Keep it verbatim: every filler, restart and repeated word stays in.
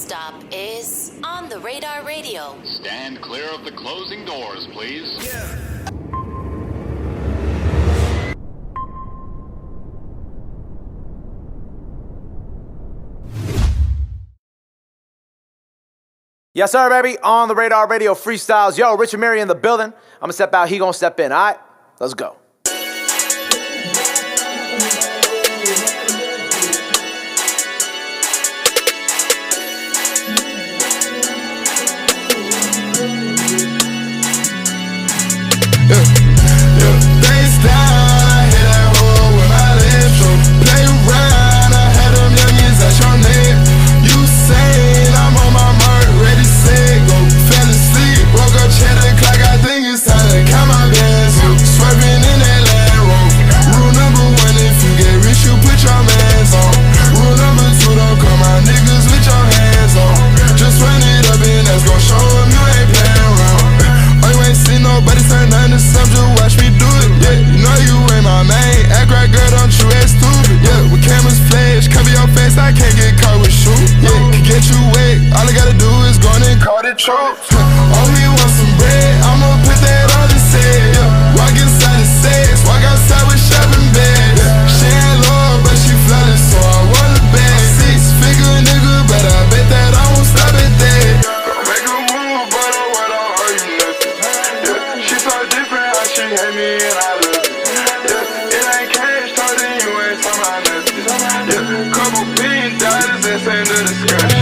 stop is On the Radar Radio. Stand clear of the closing doors, please. Yeah. Yes, sir, baby. On the Radar Radio freestyles. Yo, Richard Mary in the building. I'm gonna step out. He gonna step in. All right, let's go. Couple billion dollars and send her the skirt.